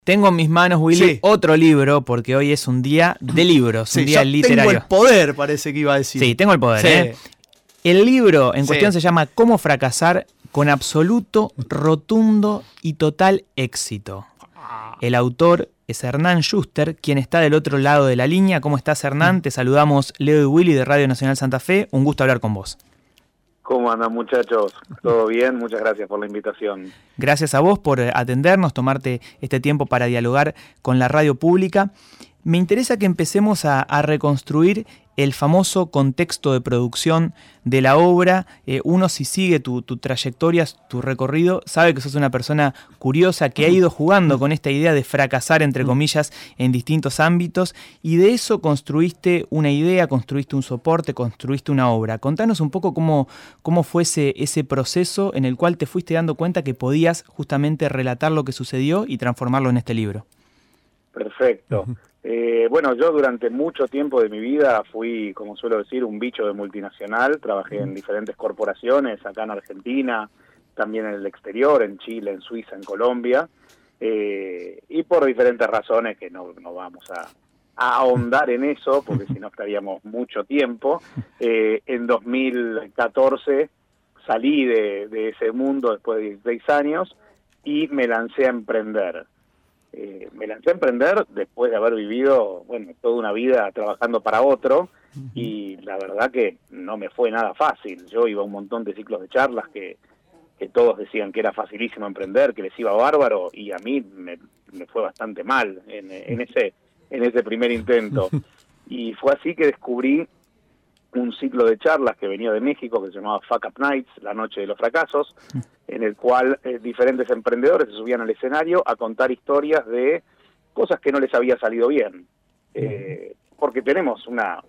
Tengo en mis manos, Willy, Sí. otro libro, porque hoy es un día de libros, un día yo literario. tengo el poder, parece que iba a decir. Sí, tengo el poder, Sí. ¿eh? El libro en Sí. cuestión se llama Cómo fracasar con absoluto, rotundo y total éxito. El autor es Hernán Schuster, quien está del otro lado de la línea. ¿Cómo estás, Hernán? Te saludamos Leo y Willy de Radio Nacional Santa Fe. Un gusto hablar con vos. ¿Cómo andan, muchachos? ¿Todo bien? Muchas gracias por la invitación. Gracias a vos por atendernos, tomarte este tiempo para dialogar con la radio pública. Me interesa que empecemos a reconstruir el famoso contexto de producción de la obra. Uno, si sigue tu trayectoria, tu recorrido, sabe que sos una persona curiosa que ha ido jugando con esta idea de fracasar, entre comillas, en distintos ámbitos, y de eso construiste una idea, construiste un soporte, construiste una obra. Contanos un poco cómo fue ese proceso en el cual te fuiste dando cuenta que podías justamente relatar lo que sucedió y transformarlo en este libro. Perfecto. Bueno, yo durante mucho tiempo de mi vida fui, como suelo decir, un bicho de multinacional. Trabajé en diferentes corporaciones, acá en Argentina, también en el exterior, en Chile, en Suiza, en Colombia, y por diferentes razones que no vamos a ahondar en eso, porque si no estaríamos mucho tiempo. En 2014 salí de ese mundo después de 16 años y me lancé a emprender. Me lancé a emprender después de haber vivido, bueno, toda una vida trabajando para otro, y la verdad que no me fue nada fácil. Yo iba a un montón de ciclos de charlas que todos decían que era facilísimo emprender, que les iba bárbaro, y a mí me fue bastante mal en ese primer intento. Y fue así que descubrí un ciclo de charlas que venía de México, que se llamaba Fuck Up Nights, la noche de los fracasos, en el cual diferentes emprendedores se subían al escenario a contar historias de cosas que no les había salido bien. Porque tenemos una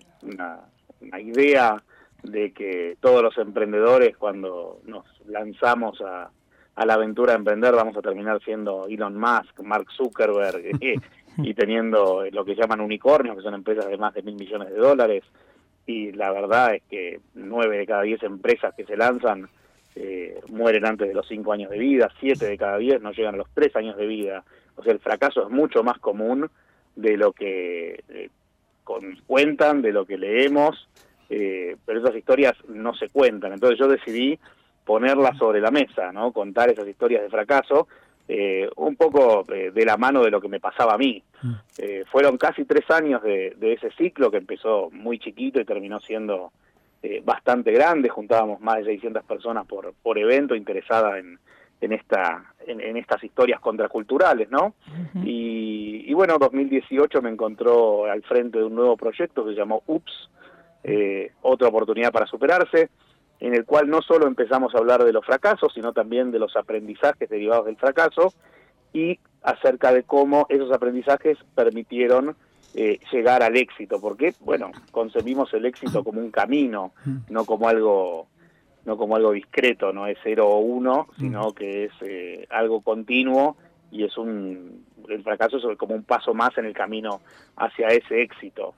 idea de que todos los emprendedores, cuando nos lanzamos a la aventura de emprender, vamos a terminar siendo Elon Musk, Mark Zuckerberg, y teniendo lo que llaman unicornios, que son empresas de más de $1.000 millones. Y la verdad es que 9 de cada 10 empresas que se lanzan mueren antes de los 5 años de vida, 7 de cada 10 no llegan a los 3 años de vida. O sea, el fracaso es mucho más común de lo que cuentan, de lo que leemos, pero esas historias no se cuentan. Entonces yo decidí ponerlas sobre la mesa, ¿no? Contar esas historias de fracaso, un poco de la mano de lo que me pasaba a mí. Fueron casi 3 años de ese ciclo, que empezó muy chiquito y terminó siendo bastante grande. Juntábamos más de 600 personas por evento interesadas en estas historias contraculturales, ¿no? Y bueno, 2018 me encontró al frente de un nuevo proyecto que se llamó UPS, otra oportunidad para superarse, en el cual no solo empezamos a hablar de los fracasos, sino también de los aprendizajes derivados del fracaso, y acerca de cómo esos aprendizajes permitieron llegar al éxito, porque, bueno, concebimos el éxito como un camino, no como algo discreto, no es 0 o 1, sino que es algo continuo, y el fracaso es como un paso más en el camino hacia ese éxito.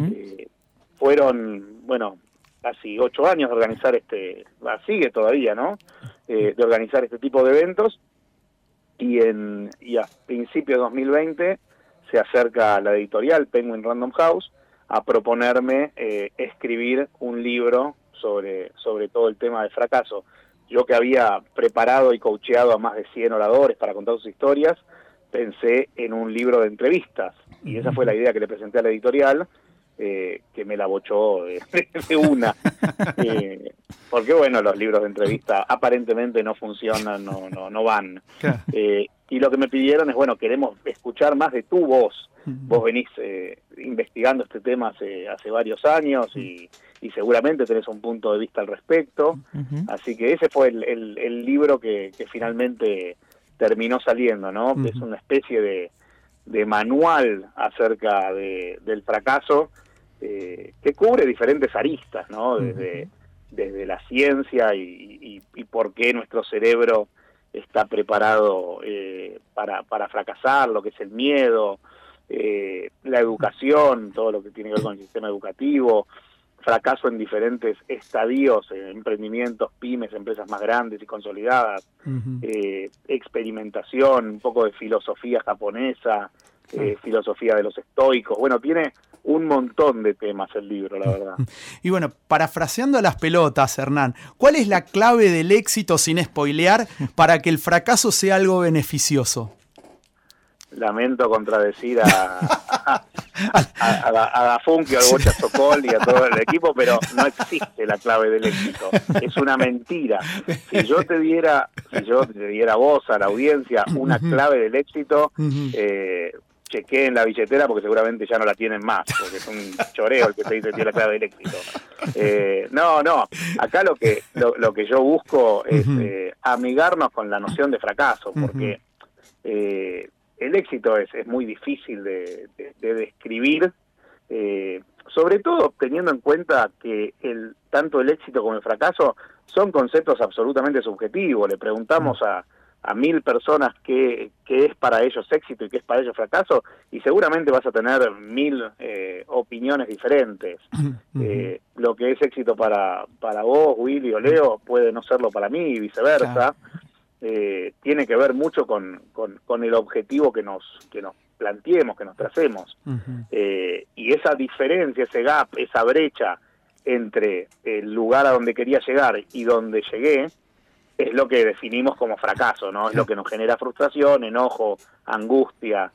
Fueron, bueno, casi 8 años de organizar sigue todavía, ¿no? De organizar este tipo de eventos, y a principios de 2020 se acerca la editorial Penguin Random House a proponerme escribir un libro sobre todo el tema del fracaso. Yo, que había preparado y coacheado a más de 100 oradores para contar sus historias, pensé en un libro de entrevistas, y esa fue la idea que le presenté a la editorial, que me la bochó de una. Porque, bueno, los libros de entrevista aparentemente no funcionan, no van. Claro. Y lo que me pidieron es, bueno, queremos escuchar más de tu voz. Vos venís investigando este tema hace varios años, y seguramente tenés un punto de vista al respecto. Así que ese fue el libro que finalmente terminó saliendo, ¿no? Es una especie de manual acerca del fracaso, que cubre diferentes aristas, ¿no? Desde la ciencia y por qué nuestro cerebro está preparado para fracasar, lo que es el miedo, la educación, todo lo que tiene que ver con el sistema educativo, fracaso en diferentes estadios, emprendimientos, pymes, empresas más grandes y consolidadas, experimentación, un poco de filosofía japonesa, filosofía de los estoicos. Bueno, tiene un montón de temas el libro, la verdad. Y bueno, parafraseando las pelotas, Hernán, ¿cuál es la clave del éxito, sin spoilear, para que el fracaso sea algo beneficioso? Lamento contradecir a Gafunki, al Bocha Sokol y a todo el equipo, pero no existe la clave del éxito. Es una mentira. Si yo te diera a vos, a la audiencia, una clave del éxito, chequeen la billetera porque seguramente ya no la tienen más, porque es un choreo el que te dice tiene la clave del éxito. No, acá lo que yo busco es amigarnos con la noción de fracaso, porque el éxito es muy difícil de describir, sobre todo teniendo en cuenta que tanto el éxito como el fracaso son conceptos absolutamente subjetivos. Le preguntamos a 1000 personas qué es para ellos éxito y qué es para ellos fracaso, y seguramente vas a tener 1000 opiniones diferentes. Lo que es éxito para vos, Willy o Leo, puede no serlo para mí y viceversa. Claro. Tiene que ver mucho con el objetivo que nos planteemos, que nos tracemos. Y esa diferencia, ese gap, esa brecha entre el lugar a donde quería llegar y donde llegué, es lo que definimos como fracaso, ¿no? Es lo que nos genera frustración, enojo, angustia.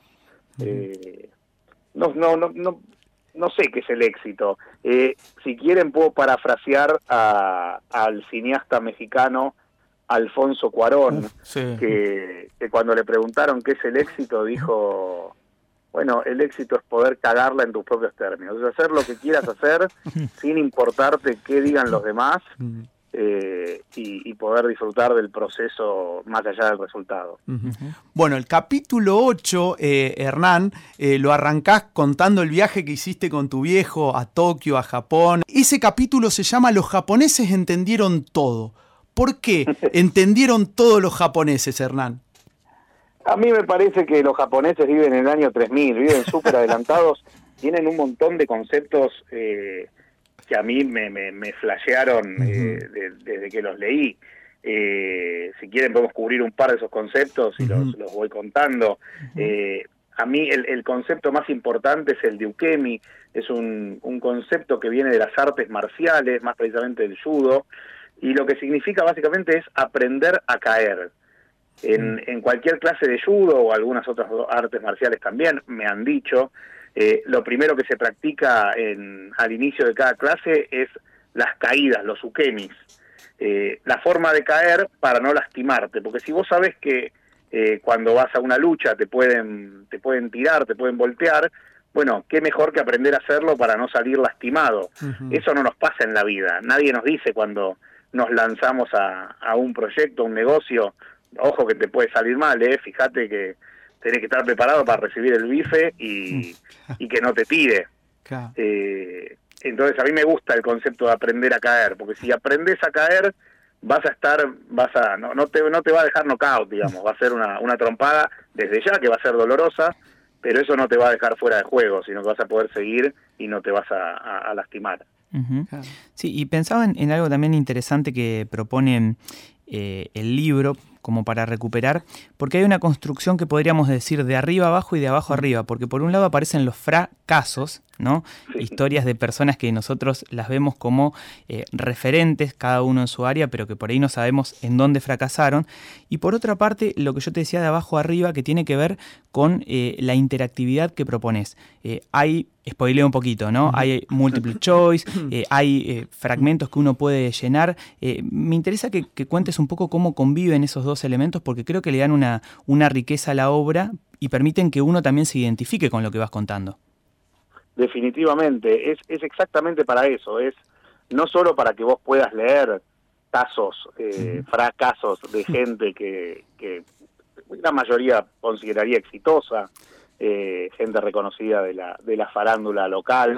No sé qué es el éxito. Si quieren puedo parafrasear al cineasta mexicano Alfonso Cuarón, que cuando le preguntaron qué es el éxito, dijo: bueno, el éxito es poder cagarla en tus propios términos, es hacer lo que quieras hacer sin importarte qué digan los demás, y poder disfrutar del proceso más allá del resultado. Bueno, el capítulo 8, Hernán, lo arrancás contando el viaje que hiciste con tu viejo a Tokio, a Japón. Ese capítulo se llama Los japoneses entendieron todo. ¿Por qué entendieron todo los japoneses, Hernán? A mí me parece que los japoneses viven en el año 3000, viven súper adelantados, tienen un montón de conceptos que a mí me flashearon desde que los leí. Si quieren podemos cubrir un par de esos conceptos y los voy contando. A mí el concepto más importante es el de ukemi, es un concepto que viene de las artes marciales, más precisamente del judo, y lo que significa básicamente es aprender a caer. En cualquier clase de judo o algunas otras artes marciales también, me han dicho, lo primero que se practica al inicio de cada clase es las caídas, los ukemis. La forma de caer para no lastimarte, porque si vos sabés que cuando vas a una lucha te pueden tirar, te pueden voltear, bueno, qué mejor que aprender a hacerlo para no salir lastimado. Eso no nos pasa en la vida. Nadie nos dice cuando nos lanzamos a un proyecto, a un negocio, ojo que te puede salir mal, fíjate que tenés que estar preparado para recibir el bife y que no te tire. Claro. Entonces a mí me gusta el concepto de aprender a caer, porque si aprendes a caer no te va a dejar knockout, digamos, va a ser una trompada desde ya que va a ser dolorosa, pero eso no te va a dejar fuera de juego, sino que vas a poder seguir y no te vas a lastimar. Claro. Sí, y pensaba en algo también interesante que propone el libro, como para recuperar, porque hay una construcción que podríamos decir de arriba abajo y de abajo arriba, porque por un lado aparecen los fracasos, ¿no? Sí. Historias de personas que nosotros las vemos como referentes, cada uno en su área, pero que por ahí no sabemos en dónde fracasaron. Y por otra parte, lo que yo te decía de abajo arriba, que tiene que ver con la interactividad que propones. Spoileo un poquito, ¿no? Hay multiple choice, hay fragmentos que uno puede llenar. Me interesa que cuentes un poco cómo conviven esos dos elementos, porque creo que le dan una riqueza a la obra y permiten que uno también se identifique con lo que vas contando. Definitivamente, es exactamente para eso, es no solo para que vos puedas leer casos, fracasos de gente que la mayoría consideraría exitosa, gente reconocida de la farándula local,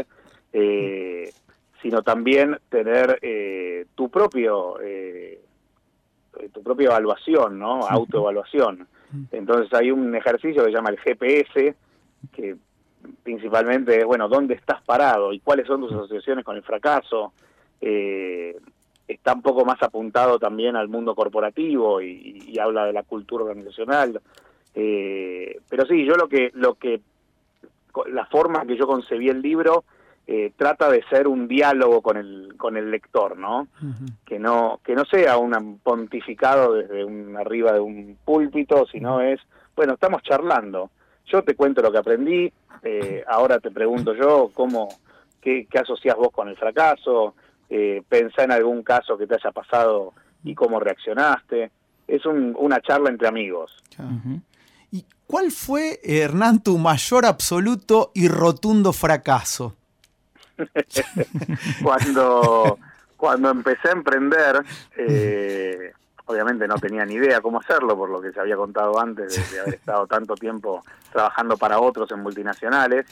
sino también tener tu propia evaluación, ¿no? Autoevaluación. Entonces hay un ejercicio que se llama el GPS, que principalmente, bueno, ¿dónde estás parado y cuáles son tus asociaciones con el fracaso? Está un poco más apuntado también al mundo corporativo y habla de la cultura organizacional. Pero sí, yo la forma que yo concebí el libro trata de ser un diálogo con el lector, ¿no? Uh-huh. Que no sea un pontificado desde arriba de un púlpito, sino es, bueno, estamos charlando. Yo te cuento lo que aprendí, ahora te pregunto yo qué asociás vos con el fracaso, pensá en algún caso que te haya pasado y cómo reaccionaste. Es una charla entre amigos. Uh-huh. ¿Y cuál fue, Hernán, tu mayor absoluto y rotundo fracaso? Cuando empecé a emprender, obviamente no tenía ni idea cómo hacerlo, por lo que se había contado antes de haber estado tanto tiempo trabajando para otros en multinacionales.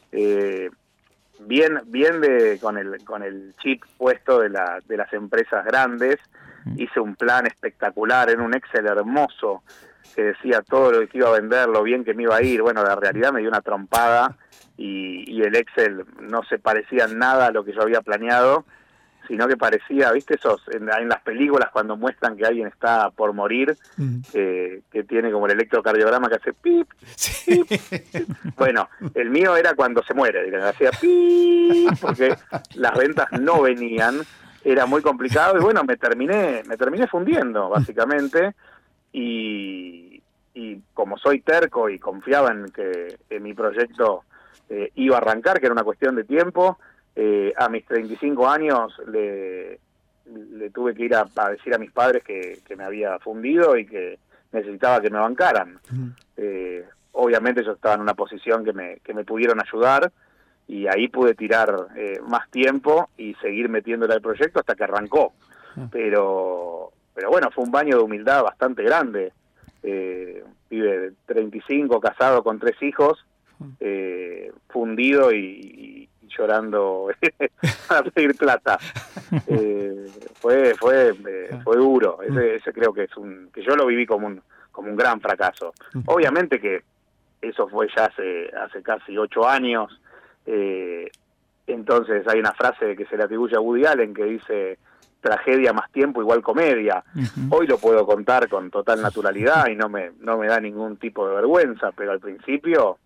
Con el chip puesto de las empresas grandes, hice un plan espectacular en un Excel hermoso que decía todo lo que iba a vender, lo bien que me iba a ir. Bueno, la realidad me dio una trompada y el Excel no se parecía en nada a lo que yo había planeado, sino que parecía, ¿viste? En las películas cuando muestran que alguien está por morir, que tiene como el electrocardiograma que hace pip, pip. Bueno, el mío era cuando se muere, hacía pip, porque las ventas no venían, era muy complicado y bueno, me terminé fundiendo, básicamente, y como soy terco y confiaba en que mi proyecto iba a arrancar, que era una cuestión de tiempo, a mis 35 años le tuve que ir a decir a mis padres que me había fundido y que necesitaba que me bancaran. Obviamente yo estaba en una posición que me pudieron ayudar y ahí pude tirar más tiempo y seguir metiéndole al proyecto hasta que arrancó. Pero bueno, fue un baño de humildad bastante grande. Pibe de 35, casado con 3 hijos, fundido y llorando a pedir plata. Fue duro. Ese creo que que yo lo viví como un gran fracaso. Obviamente que eso fue ya hace casi 8 años. Entonces hay una frase que se le atribuye a Woody Allen que dice: tragedia más tiempo igual comedia. Uh-huh. Hoy lo puedo contar con total naturalidad y no me da ningún tipo de vergüenza, pero al principio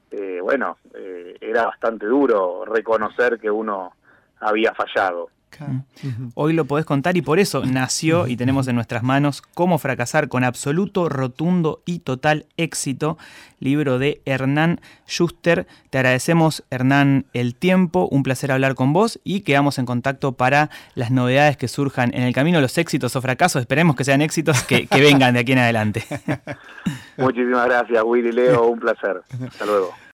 era bastante duro reconocer que uno había fallado. Hoy lo podés contar y por eso nació y tenemos en nuestras manos Cómo fracasar con absoluto, rotundo y total éxito, libro de Hernán Schuster. Te agradecemos, Hernán, el tiempo, un placer hablar con vos y quedamos en contacto para las novedades que surjan en el camino, los éxitos o fracasos, esperemos que sean éxitos que vengan de aquí en adelante. Muchísimas gracias, Willy, Leo, un placer. Hasta luego.